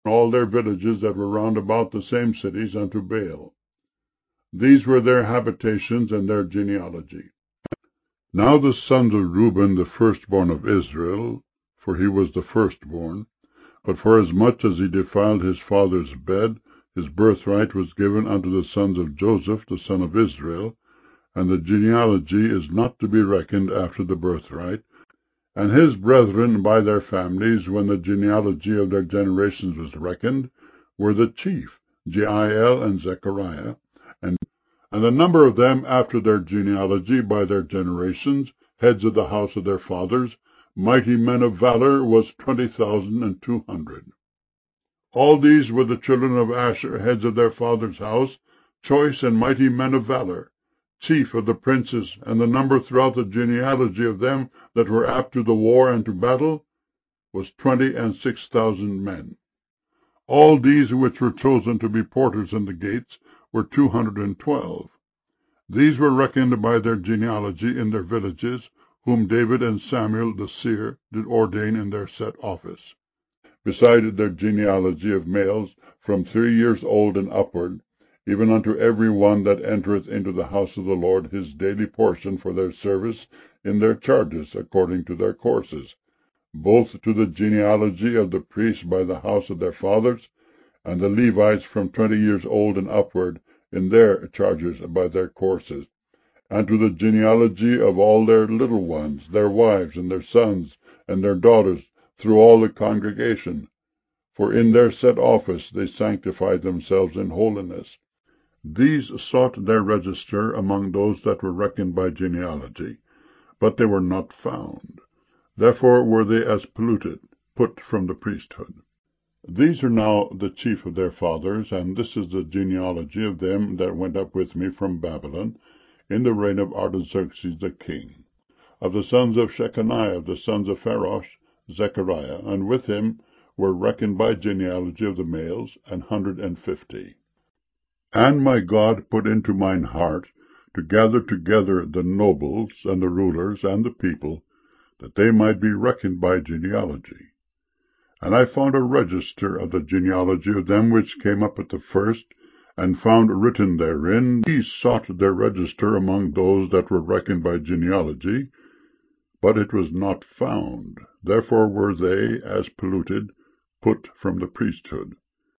all their villages that were round about the same cities unto Baal. These were their habitations and their genealogy. Now the sons of Reuben, the firstborn of Israel, for he was the firstborn, but forasmuch as he defiled his father's bed, his birthright was given unto the sons of Joseph, the son of Israel, and the genealogy is not to be reckoned after the birthright. And his brethren by their families, when the genealogy of their generations was reckoned, were the chief, Jeiel and Zechariah, and the number of them after their genealogy by their generations, heads of the house of their fathers, mighty men of valor, was 20,200. All these were the children of Asher, heads of their father's house, choice and mighty men of valor, chief of the princes, and the number throughout the genealogy of them that were apt to the war and to battle was 26,000 men. All these which were chosen to be porters in the gates were 212. These were reckoned by their genealogy in their villages, whom David and Samuel the seer did ordain in their set office, beside their genealogy of males from 3 years old and upward, even unto every one that entereth into the house of the Lord his daily portion for their service in their charges, according to their courses, both to the genealogy of the priests by the house of their fathers, and the Levites from 20 years old and upward in their charges by their courses, and to the genealogy of all their little ones, their wives, and their sons, and their daughters, through all the congregation. For in their set office they sanctified themselves in holiness. These sought their register among those that were reckoned by genealogy, but they were not found. Therefore were they as polluted, put from the priesthood. These are now the chief of their fathers, and this is the genealogy of them that went up with me from Babylon, in the reign of Artaxerxes the king. Of the sons of Shechaniah, of the sons of Pharosh, Zechariah, and with him were reckoned by genealogy of the males 150. And my God put into mine heart to gather together the nobles, and the rulers, and the people, that they might be reckoned by genealogy. And I found a register of the genealogy of them which came up at the first, and found written therein, these sought their register among those that were reckoned by genealogy, but it was not found. Therefore were they, as polluted, put from the priesthood.